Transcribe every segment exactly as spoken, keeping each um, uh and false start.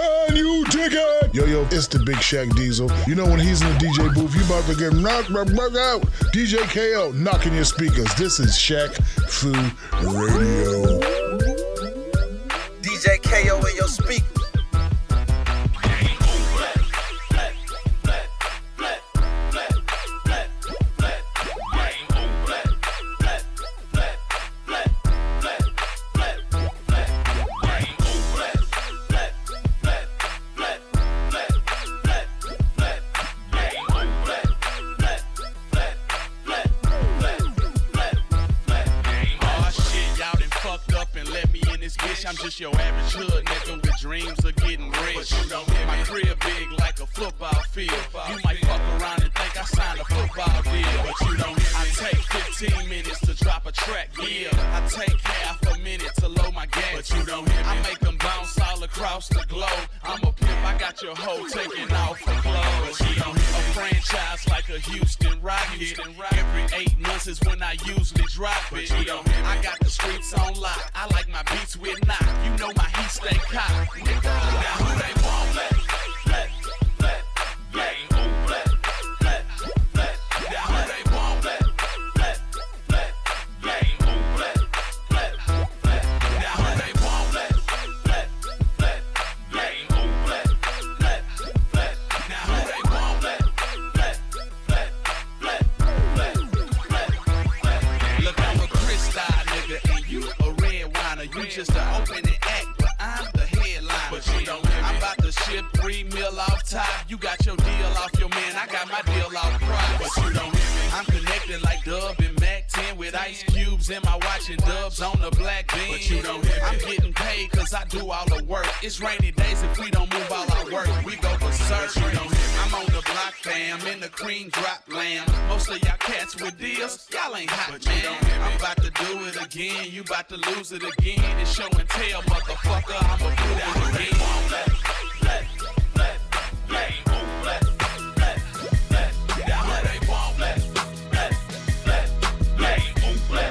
Can you dig it? Yo, yo, it's the Big Shaq Diesel. You know when he's in the D J booth, you about to get knocked out. D J K O knocking your speakers. This is Shaq Fu Radio. D J K O in your speaker. I'm just your average hood nigga with dreams of getting rich. My crib big like a football field. You might fuck around and think I signed a football deal, but you don't hear me. I take fifteen minutes to drop a track, yeah. I take half a minute to load my gas, but you don't hear me. I make them bounce all across the globe. I'm a pimp, I got your hoe taking off her clothes. But you don't hear me. A franchise like a Houston Rocket. Every eight months is when I usually drop it. But you don't hear me. I got the streets on lock. I like my beats with knock. You know my heat stay cocked. Now who they want? Let, let, let, let, let, let, let. Now who they want? Let, let, let, let, let, let, let. Now who they want? Let, let, let, let, let, let, let. Now who they want? Let, let, let, let, let, let. Look, I'm a Chris nigga and you a red winer. You just a open and act, but I'm the headline. But you don't hear me. I'm about to ship three mil off top. You got your deal off your man, I got my deal off price. But you don't hear me. I'm connected like Dub and Mac ten with ice cubes in my watch and Dubs on the black bean. But you don't hear me. I'm getting paid cause I do all the work. It's rainy days if we don't move all our work. We go berserk. You don't hear me. I'm on the block fam, in the cream drop lamb. Most of y'all cats with deals, y'all ain't hot, but man. I'm about to do it again, you about to lose it again. It's show and tell, motherfucker, I'ma do it again. Let, let, let, let, let, let, let. Now who they want? Let, let, let, let, let,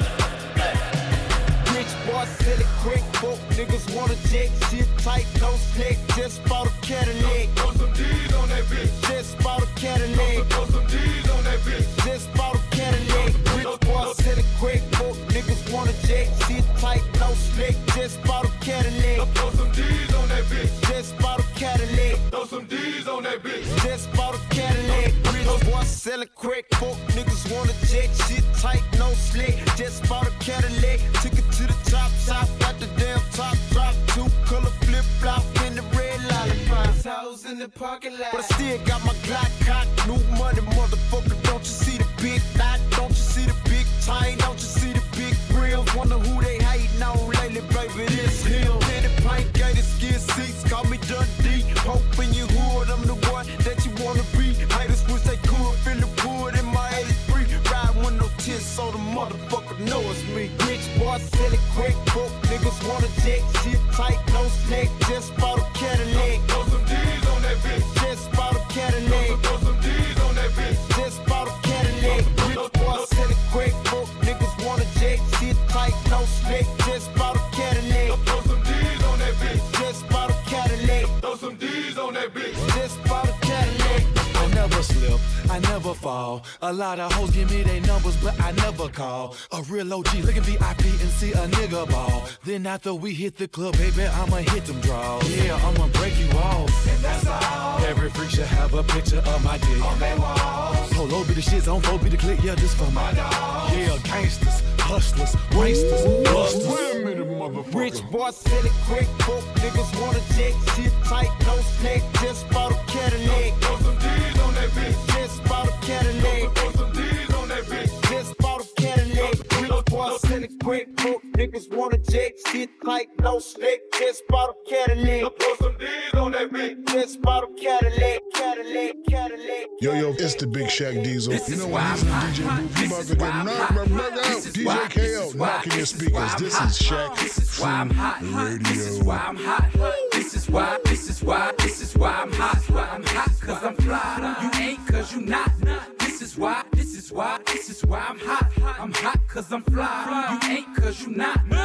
let. Rich boy sell it quick, folk niggas wanna jet, shit tight, no slick. Just bought a Cadillac. Throw some D's on that bitch. Just bought a Cadillac. Throw some D's on that bitch. Just bought a Cadillac. Rich boy sell it quick, folk niggas wanna jet, shit tight, no slick. Just bought a Cadillac. Throw some D's on that bitch. Just bought a Cadillac. Throw some D's on that bitch. Just bought a Cadillac. Rich boy selling crack, folk niggas wanna jet, shit tight, no slick. Just bought a Cadillac. Took it to the top shop, got the damn top drop. Two color flip flop in the red lollipop. House in the parking lot. But I still got my Glock cock, new money, motherfucker. Don't you see the big dot? Don't you see the big chain? Don't you see the big grills? Wonder who they hating on lately, baby. This him. Penny pint gated skin seats, call me Dundee. Hoping you hood, I'm the one that you wanna be. Haters wish they could feel the wood in my eighty-three. Ride with no tits, so the motherfucker know it's me. Rich boy selling crack, broke niggas wanna jet, shit tight, no snack. Just bought a Cadillac. Throw some D's on that bitch. Just bought a Cadillac. Throw some D's on that bitch. Just bought a Cadillac. Rich boy selling crack, broke niggas wanna jet, shit tight, no snack. Just bought a Cadillac. Throw some D's on that bitch. Just bought a Cadillac. Throw some D's on that bitch. Just bought a Cadillac. I never slip, I never fall. A lot of hoes give me their numbers, but I never call. A real O G look at V I P and see a nigga ball. Then after we hit the club, baby, I'ma hit them draws. Yeah, I'ma break you off. And that's all. Every freak should have a picture of my dick. On their walls. Polo be the shits, on four be the click, yeah, this for my dog. Yeah, gangsters, hustlers, wanksters, busters. Wait a minute, motherfucker. Rich boy selling crack, folk niggas wanna jet, shit tight, no snack. Just bought a Cadillac. Throw some D's on that bitch. Just bought a Cadillac. Throw some D's on that bitch. Just bought a Cadillac. Rich boy selling crack, folk niggas wanna jet, shit tight, no snack. Just bought a Cadillac. Throw some D's on that bitch. Just bought a Cadillac, Cadillac, Cadillac. Yo, yo, it's the Big Shaq Diesel. You know when he's in the D J booth, you about to get knocked out. D J K O knocking your speakers. This is Shaq Fu Radio. This is why I'm hot. This is why, this is why, this is why I'm hot. I'm hot cause I'm fly. You ain't cause you not. This is why, this is why, this is why I'm hot. I'm hot cause I'm fly. You ain't cause you not. This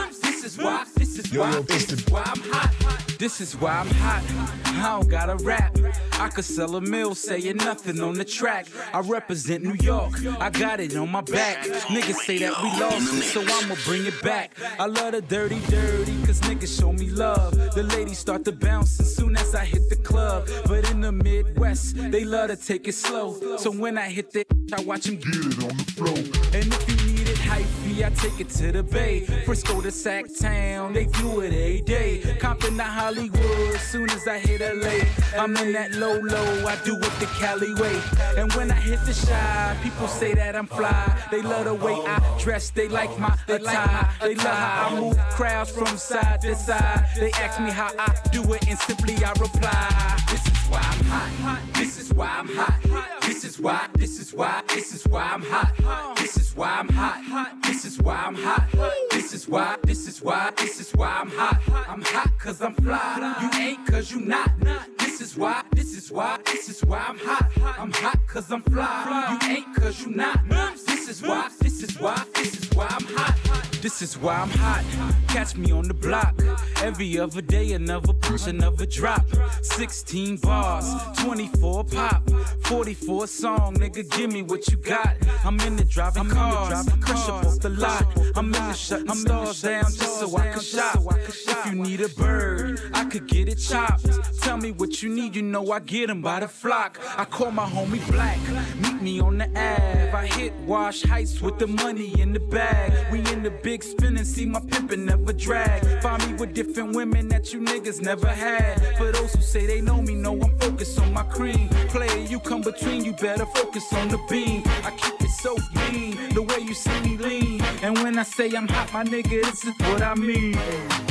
is why, this is Yo, why, yo, this it's is the- why I'm hot. This is why I'm hot. I don't gotta rap. I could sell a mill saying nothing on the track. I represent New York. I got it on my back. Niggas say that we lost it, so I'ma bring it back. I love the dirty, dirty, cause niggas show me love. The ladies start to bounce as soon as I hit the club. But in the Midwest, they love to take it slow. So when I hit that, I watch them get it on the floor. And if you need it hyphy, I take it to the Bay. Frisco to Sac Town, they do it every day. Compton to Hollywood, soon as I hit L A. I'm in that low low, I do it the Cali way. And when I hit the Shy, people say that I'm fly. They love the way I dress, they like my attire. They love how I move crowds from side to side. They ask me how I do it, and simply I reply. This is why I'm hot. This is why I'm hot. This is why. This is why. This is why I'm hot. This is why I'm hot. This is why I'm hot. This is why. This is why. This is why I'm hot. I'm hot cause I'm fly. You ain't cause you not. This is why. This is why. This is why I'm hot. I'm hot cause I'm fly. You ain't cause you not. This is why. This is why. This is why I'm hot. This is why I'm hot. Catch me on the block. Every other day, another push, another drop. sixteen bars, twenty-four pop, forty-four song. Nigga, give me what you got. I'm in the driving cars, crush up off the lot. I'm in the shutting stars down just so I can shop. If you need a bird, I could get it chopped. Tell me what you need, you know I get them by the flock. I call my homie Black, meet me on the Ave. I hit Wash Heights with the money in the bag. We in the big spin and see my pimpin' never drag. Find me with different women that you niggas never had. For those who say they know me, know I'm focused on my cream. Player, you come between, you better focus on the beam. I keep it so mean, the way you see me lean. And when I say I'm hot, my nigga, this is what I mean.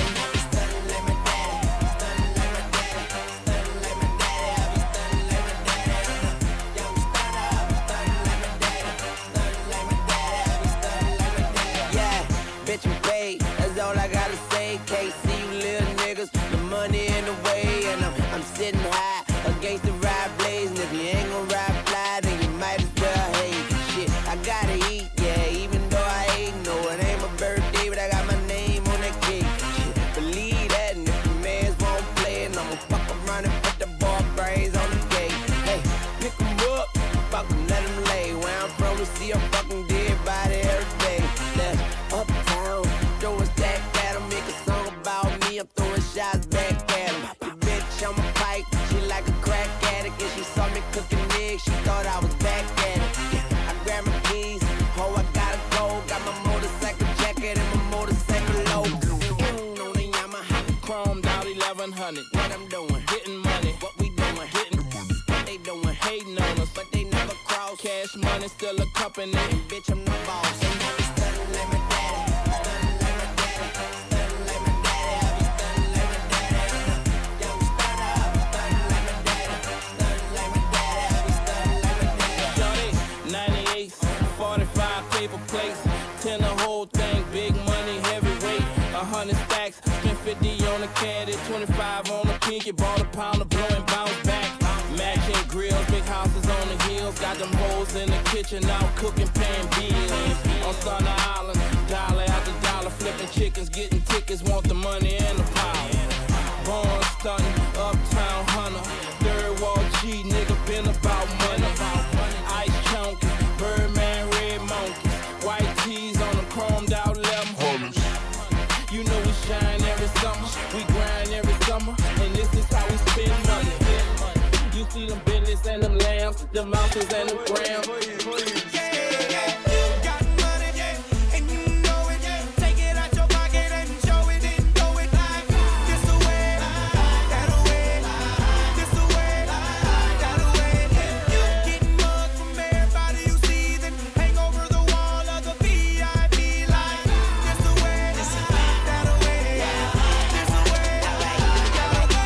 Bitch, I'm paid, that's all I gotta say. Can't see you little niggas, the money in the way. And I'm, I'm sitting high against the ride blaze. And if you ain't gon' ride fly, then you might as well hate. Shit, I gotta eat, yeah, even though I ain't. No, it ain't my birthday, but I got my name on that cake. Shit, believe that, and if the mans won't play, and I'ma fuck around and put the ball brains on the gate. Hey, pick 'em up, fuck 'em, let 'em lay. Where I'm from, we see a fucking dead body every day. That's uptown, throw a stack at 'em, make a song about me. I'm throwing shots back at 'em. The bitch on my pipe, she like a crack addict. And she saw me cooking eggs, she thought I was back at it. I grabbed my keys, oh I gotta go. Got my motorcycle jacket and my motorcycle logo. Mm, on the Yamaha, chromed out eleven hundred. What I'm doing, getting money. What we doing, getting money. What they doing, hating on us, but they never cross. Cash money still a company, and bitch I'm the boss. And I be stunning like my daddy, stunning like my daddy, stunning like my daddy. I be stunning like my daddy. Young stunner, I be stunning like my daddy, stunning like my daddy. I be stunning like my daddy. Shorty, ninety-eight, forty-five paper plates, ten the whole thing, big money, heavyweight, a hundred stacks, spent fifty on the caddy, twenty-five on the pinky, bought a pound of blow and bounce back. Matching grills, big houses on the hills, got them hoes in the kitchen, out cooking, paying bills. On Thunder Island, dollar after dollar, flipping chickens, getting tickets, want the money and the power. Born stunting, uptown hunter, third wall G, nigga been about money. Ice chunky, Birdman, red monkeys, white tees on them chromed out lemon holders. You know we shine every summer, we grind every summer, and this is how we spend money. You see them Bentleys and them lambs, the mountains and them grams.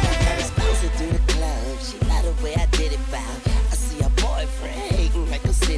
To the club, she love the way I did it, bow. I see her boyfriend hating like a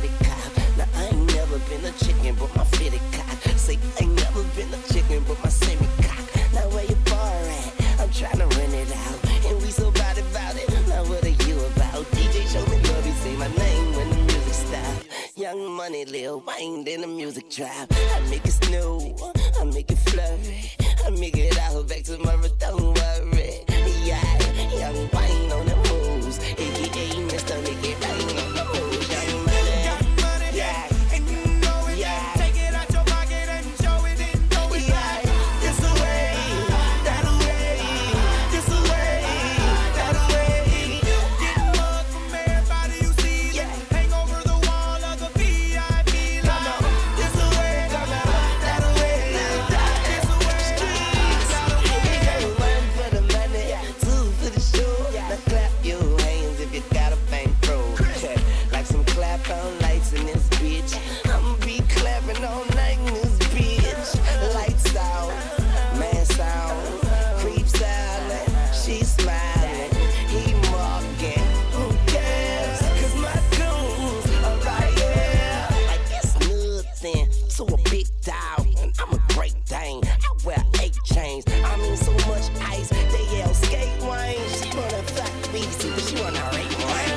Lil Wayne in the music trap. I make it snow, I make it flurry, I make it out back tomorrow, don't worry. Yeah, young Wayne on the moves, A K A Mister Make It Rain on the moves. Young money, young money, yeah, and you know it. Yeah, take it out your pocket and show it and know it. Yeah, it's the way, that way, it's the way, that way. Getting mugged from everybody you see. Yeah, hang over the wall of the V I P line. It's the way, that way, it's the way. Streets, one for the money, two for the show. Now clap your hands if you got a bankroll. Like some clap on lights in this bitch. I'ma be clapping all night in this bitch. Lights out, mask out, creep silent, she smiling, he mocking. Who cares? Cause my goons are right here. Like it's nothing to a big dog, and I'm a great dane. I wear eight chains. I mean so much ice, they yell skate wine. She wanna fuck me, but she wanna rape wine.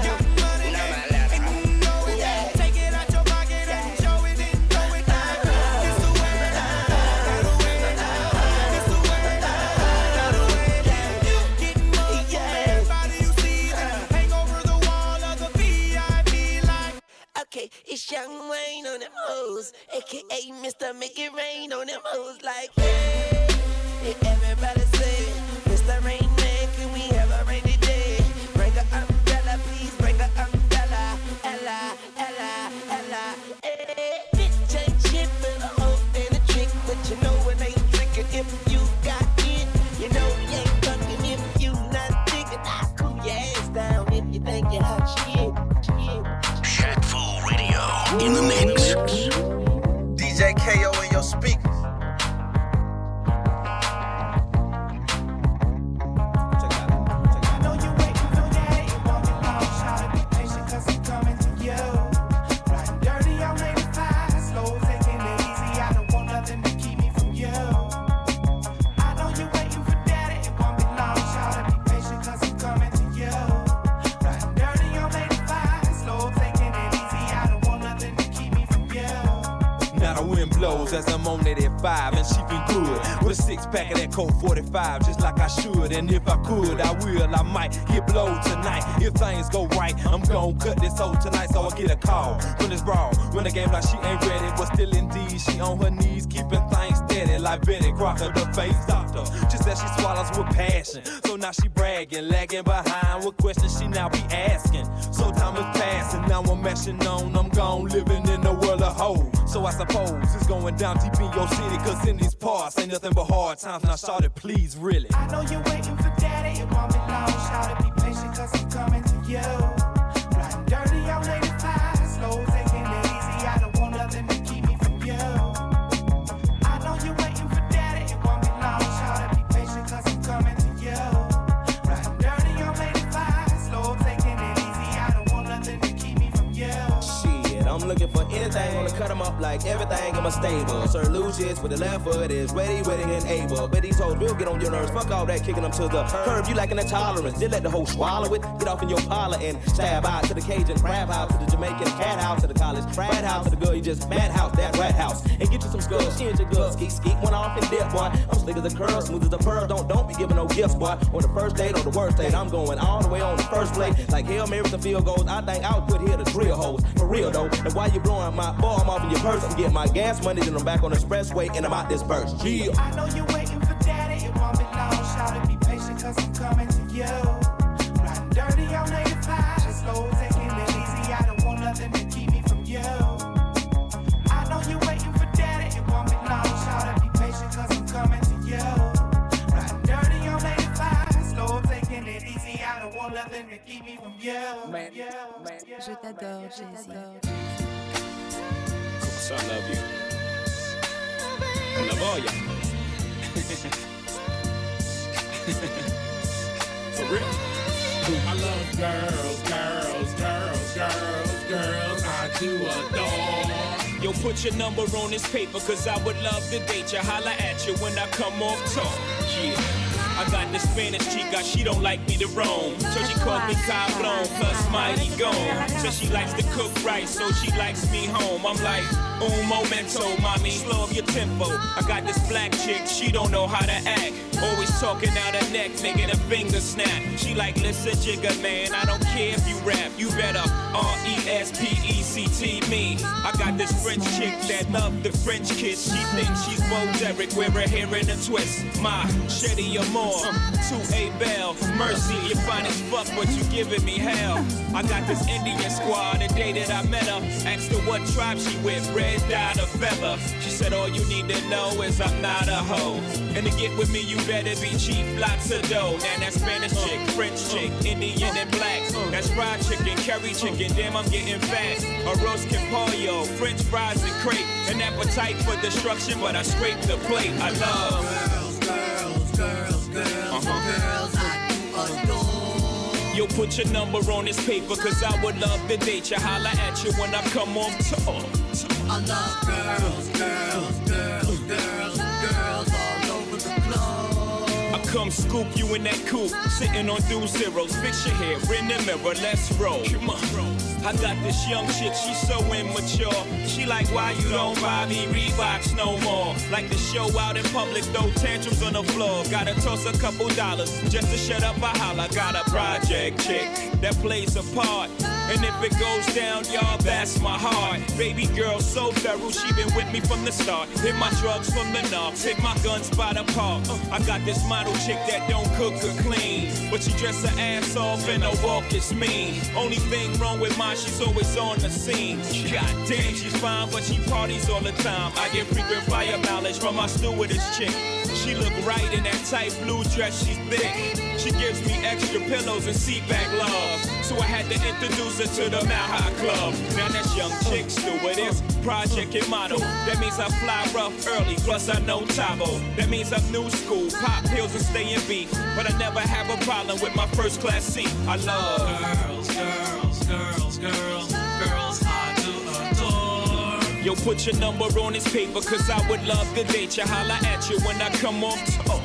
Okay, it's Young Wayne on them hoes, A K A Mister Make It Rain on them hoes. Like, hey, hey, everybody say, Mister Rain Man, can we have a rainy day? Bring a umbrella, please, bring a umbrella. Ella, Ella, Ella, hey. Bitch ain't shit but a hoe and a trick, but you know it ain't tricking if you got it. You know you ain't fucking if you not thinking. I cool your ass down if you think you're hot shit. Shaq Fu Radio in the mix. D J K O in your speakers. As I'm on it at five and she feel good with a six pack of that Colt forty-five, just like I should. And if I could, I will. I might get blowed tonight. If things go right, I'm gon' cut this hoe tonight. So I get a call from this bra. When the game like she ain't ready, but still indeed she on her knees, keeping things steady like Betty Crocker, the face doctor. Just as she swallows with passion. So now she bragging, lagging behind with questions she now be asking. So time is passing, now I'm mashing on. I'm gone living in the world of hoes. So I suppose it's going down deep in your city, cause in these parts ain't nothing but hard times. Now shout it, please, really. I know you're waiting for daddy, it won't be long. Shout it, be patient, cause I'm coming to you. Riding dirty on eighty-five, slow, taking it easy. I don't want nothing to keep me from you. I know you're waiting for daddy, it won't be long. Shout it, be patient, cause I'm coming to you. Riding dirty on eighty-five, slow, taking it easy. I don't want nothing to keep me from you. Shit, I'm looking for anything, wanna cut them up like everything in my stable. Sir Lucius with the left foot is ready, ready, and able. But these hoes will get on your nerves. Fuck all that kicking them to the curb. You lacking that tolerance. Just let the hoe swallow it. Get off in your parlor and stab out to the Cajun crab house, to the Jamaican cat house, to the college frat house, to the girl you just madhouse, that rat house. And get you some skulls. She ain't your girl. Skeet, skeet, one off and dip, boy. I'm slick as a curl, smooth as a pearl. Don't, don't be giving no gifts, boy. On the first date or the worst date, I'm going all the way on the first plate. Like Hail Mary with the field goals. I think I was put here to drill hoes. For real though. And while you blowing my ball, I'm off in your purse. I'm getting my gas money, then I'm back on the expressway and I'm out this burst. Yeah. I know you're waiting for daddy, it won't be long. Shout it, be patient, cause I'm coming to you. Riding dirty on eighty-five, slow, taking it easy. I don't want nothing to keep me from you. I know you're waiting for daddy, it won't be long. Shout it, be patient, cause I'm coming to you. Riding dirty on eighty-five, slow, taking it easy. I don't want nothing to keep me from you. Man, man. Je t'adore, Jay-Z. So I love you. I love all y'all. For real. I love girls, girls, girls, girls, girls. I do adore. Yo, put your number on this paper, cause I would love to date you. Holla at you when I come off talk. Yeah. I got the Spanish chica, she don't like me to roam. So she calls me Cablon, plus mighty gone. Says she likes to cook right, so she likes me home. I'm like, un momento, mommy, slow up your tempo. I got this black chick, she don't know how to act. Always talking out her neck, making a finger snap. She like, listen, jigger man, I don't care if you rap. You better R E S P E C T me. I got this French chick that love the French kiss. She thinks she's Bo Derek, wear her hair in a twist. My Shetty Amore, to A Bell. Mercy, you fine as fuck, but you giving me hell. I got this Indian squad, the day that I met her. Asked her what tribe she with, red dye or feather. She said all you need to know is I'm not a hoe. And to get with me, you better be cheap, lots of dough. Now that's Spanish chick, French chick, Indian and black. That's fried chicken, curry chicken, damn I'm getting fat. Arroz con pollo, French fries and crepe. An appetite for destruction, but I scrape the plate. I love girls, girls, girls, girls, uh-huh. girls I do adore. Yo, put your number on this paper, cause I would love to date you. Holla at you when I come on tour. I love girls, girls, girls, girls, girls all over the globe. I come scoop you in that coupe, sitting on dual zeros. Fix your hair in the mirror, let's roll. Come on. I got this young chick, she's so immature. She like, why you don't buy me Reeboks no more? Like to show out in public, throw tantrums on the floor. Gotta toss a couple dollars just to shut up a holler. Got a project chick that plays a part. And if it goes down, y'all, that's my heart. Baby girl so thorough, she been with me from the start. Hit my drugs from the knob, take my guns by the park. I got this model chick that don't cook or clean, but she dress her ass off and her walk is mean. Only thing wrong with mine, she's always on the scene. God damn, she's fine, but she parties all the time. I get frequent fire mileage from my stewardess chick. She look right in that tight blue dress, she's thick. She gives me extra pillows and seat back love. So I had to introduce her to the Mile High Club. Now that's young chick stewardess, project and model. That means I fly rough early, plus I know Tabo. That means I'm new school, pop pills and stay in beat. But I never have a problem with my first class seat. I love girls, girls, girls, girls, girls I do adore. Yo, put your number on this paper, cause I would love to date you. Holla at you when I come off tour.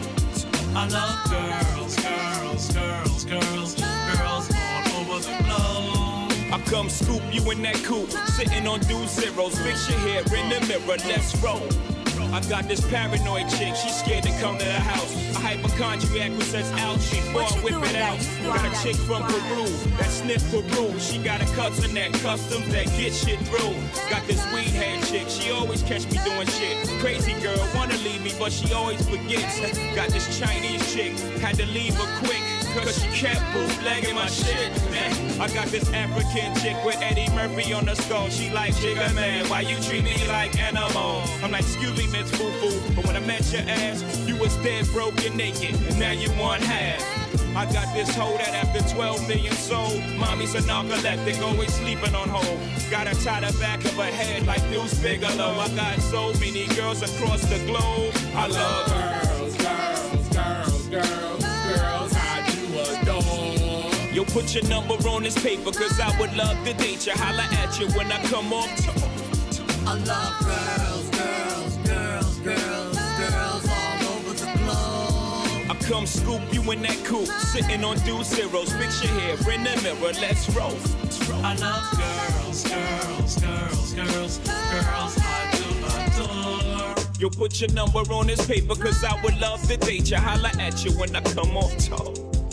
I love girls, girls, girls, girls, girls all over the globe. I come scoop you in that coupe, sitting on dual zeros. Fix your hair in the mirror, let's roll. I got this paranoid chick, she's scared to come to the house. A hypochondriac who says ouch before I whip it out. Got a chick from Peru that sniff Peru. She got a cousin that customs that get shit through. Got this weed head chick, she always catch me doing shit. Crazy girl, wanna leave me, but she always forgets. Got this Chinese chick, had to leave her quick, cause she kept bootlegging my shit. Man, I got this African chick with Eddie Murphy on the skull. She like, Jigga man, why you treat me like animal? I'm like, excuse me, Miss Foo-Foo, but when I met your ass, you was dead, broke, and naked, and now you want half. I got this hoe that after twelve million sold, mommy's a narcoleptic, always sleeping on hold. Got her tie the back of her head like Deuce Bigelow. I got so many girls across the globe. I love girls, girls, girls, girls, girls I do adore. Yo, put your number on this paper, cause I would love to date you. Holla at you when I come off tour. I love girls, girls, girls, girls, girls all over the globe. I come scoop you in that coupe, sitting on dual zeros. Fix your hair in the mirror, let's roll. I love girls, girls, girls, girls, girls I do adore. Yo, put your number on this paper, cause I would love to date you. Holla at you when I come off tour.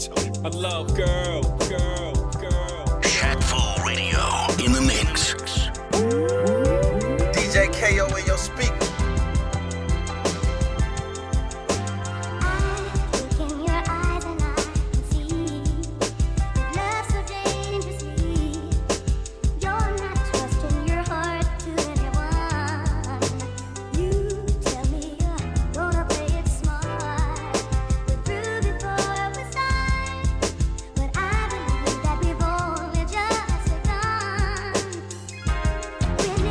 I love girl, girl, girl. Shackful Radio in the mix. D J K O in your speaker. When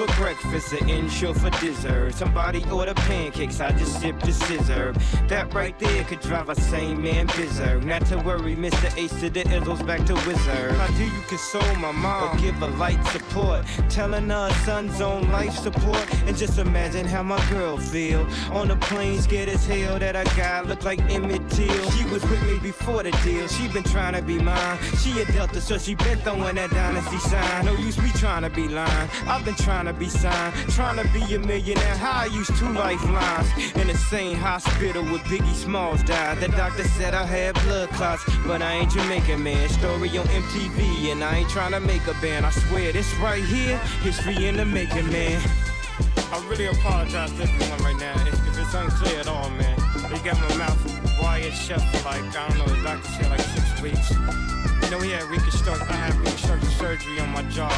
for breakfast, an intro for dessert. Somebody order pancakes, I just sip the scissor. That right there could drive a sane man berserk. Not to worry, Mister Ace to the Izzles back to Wizard. How do you console my mom or give her light support? Telling her son's on life support. And just imagine how my girl feel on the plane, scared as hell that a guy look like Emmett Till. She was with me before the deal, she been trying to be mine. She a Delta, so she been throwing that dynasty sign. No use me trying to be lying, I've been trying to be signed. Trying to be a millionaire, how I used two lifelines. In the same hospital where Biggie Smalls died. The doctor said I had blood clots, but I ain't Jamaican, man. Story on M T V, and I ain't trying to make a band. I swear this right here, history in the making, man. I really apologize to everyone right now if, if it's unclear at all, man. They got my mouth wired shut for like, I don't know, the doctor said like six weeks. You know, we had reconstruct, I had reconstructive surgery on my jaw.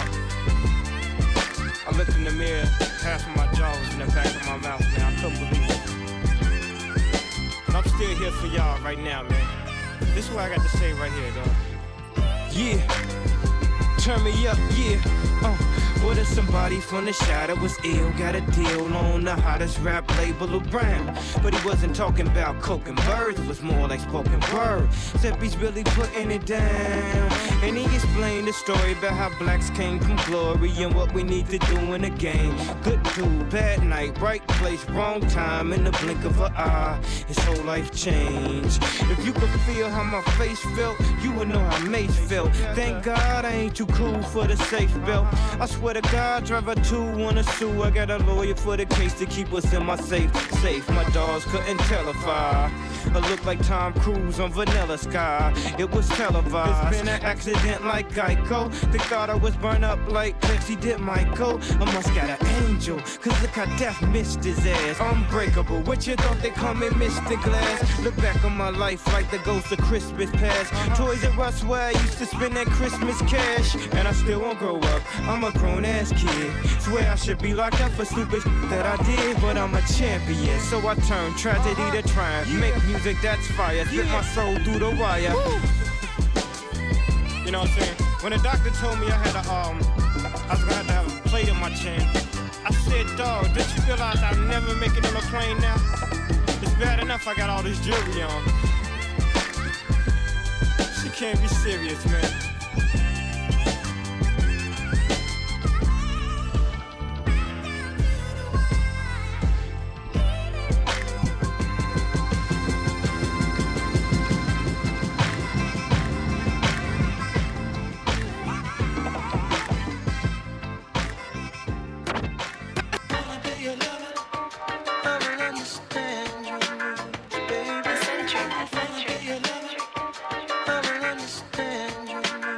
I looked in the mirror, half of my jaw was in the back of my mouth, man. I couldn't believe it. But I'm still here for y'all right now, man. This is what I got to say right here, though. Yeah, turn me up, yeah. Uh. What if somebody from the shadow was ill? Got a deal on the hottest rap label around. But he wasn't talking about coke and birds, it was more like spoken word. Except he's really putting it down. And he explained the story about how blacks came from glory and what we need to do in the game. Good dude, bad night, right place, wrong time. In the blink of an eye, his whole life changed. If you could feel how my face felt, you would know how Mace felt. Thank God I ain't too cool for the safe belt. I swear to God, driver two wanna sue. I got a lawyer for the case to keep us in my safe. Safe, my dogs couldn't tell if I I look like Tom Cruise on Vanilla Sky. It was televised. It's been an accident like Geico. They thought I was burned up like Pepsi did Michael. I must got an angel, cause look how death missed his ass. Unbreakable, what you thought they call me Mister Glass? Look back on my life like the ghost of Christmas past. Toys R Us where I used to spend that Christmas cash. And I still won't grow up, I'm a grown ass kid. Swear I should be locked up for stupid shit that I did, but I'm a champion, so I turn tragedy to triumph. Make music that's fire, spit my soul through the wire. You know what I'm saying? When the doctor told me I had a um, I was gonna have to have a plate in my chin, I said, dog, did you realize I'll never make it on a plane now? It's bad enough I got all this jewelry on. She can't be serious, man. Centric, centric.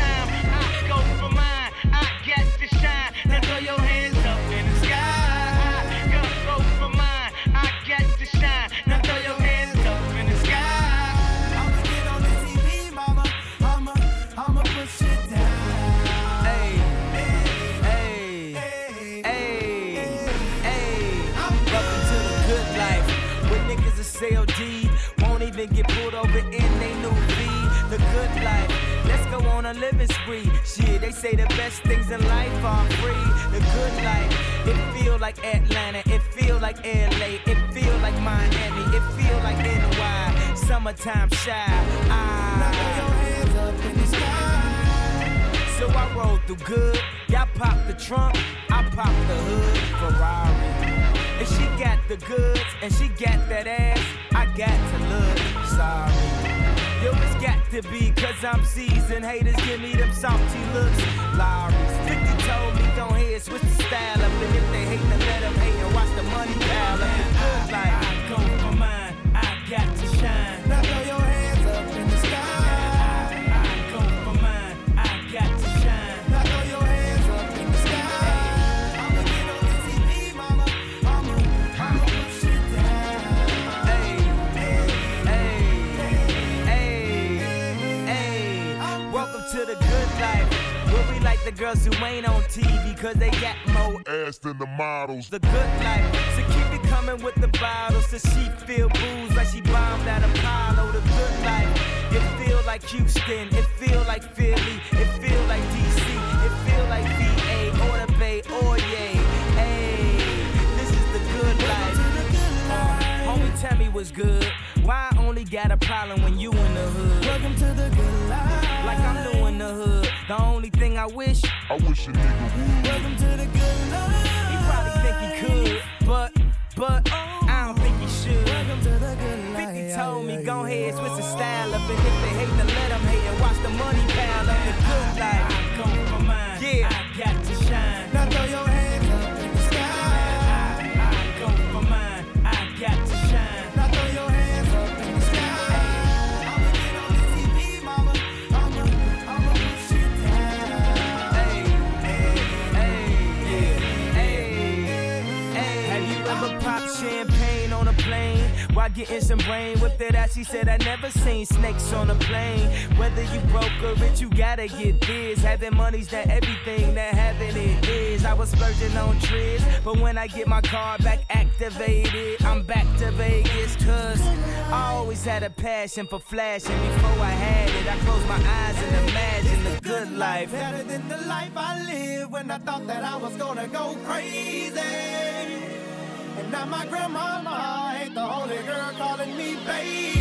time, I go for mine. I got to shine. Now throw your hands up in the sky. I go for mine. I got to shine. Now throw your hands up in the sky. I'ma get on the T V, mama. I'ma, I'ma push it down. Hey, hey, hey, hey, hey. Welcome to the good life. Where niggas are C O D, won't even get pulled over in they new V. The good life. Let's go on a living spree. Shit, they say the best things in life are free. The good life. It feel like Atlanta. It feel like L A. It feel like Miami. It feel like N Y. Summertime shy. Ah. Throw your hands up in the sky. So I roll through good. Y'all pop the trunk. I pop the hood. Ferrari. And she got the goods. And she got that ass. I got to look sorry. Yo, it's got to be cause I'm seasoned. Haters give me them salty looks. Lowry's fifty told me don't hear, switch the style up. And if they hate, then let them hate and watch the money pile up. It's good like I go for mine, I got to shine. Now throw your hands up in the sky. I, I go for mine, I got to shine. Now throw your hands up in the sky. I'ma get on the T V, mama. I'ma, I'ma push it down. Hey, hey, hey, hey. Welcome to the good life. Where we like the girls who ain't on T V cause they got more Ass than the models. the good life. So keep it coming with the bottles. So she feel booze like she bombed at Apollo. The good life. It feel like Houston. It feel like Philly. It feel like D C. It feel like V A or the Bay or yay. Hey, this is the good life. Uh, homie, tell me what's good. Why I only got a problem when you in the hood? Welcome to the good life. Like I'm doing the hood. The only thing I wish, I wish a nigga would. Welcome to the good life. he probably think he could, but, but, I don't think he should. Welcome to the good life. fifty told me, go ahead, switch the style up. And if they hate, then let them hate and watch the money pile up. The good life. I go for mine. Yeah. I got to shine. Now throw your hands up in the sky. I, I go for mine. I got to shine. Now throw your hands up in the sky. I'ma get on the T V, mama. I'ma, I'ma push it down. Hey, hey, yeah, hey, hey. Have you ever popped champagne on a plane? While getting some brain whipped it out, she said I never seen snakes on a plane. Whether you broke or rich, you gotta get this. Having money's not everything that having it is. I was splurging on trips, but when I get my card back activated, I'm back to Vegas. Cause I always had a passion for flashing. Before I had it, I closed my eyes and imagined the good life. Better than the life I lived when I thought that I was gonna go crazy. And now my grandmama ain't the only girl calling me baby.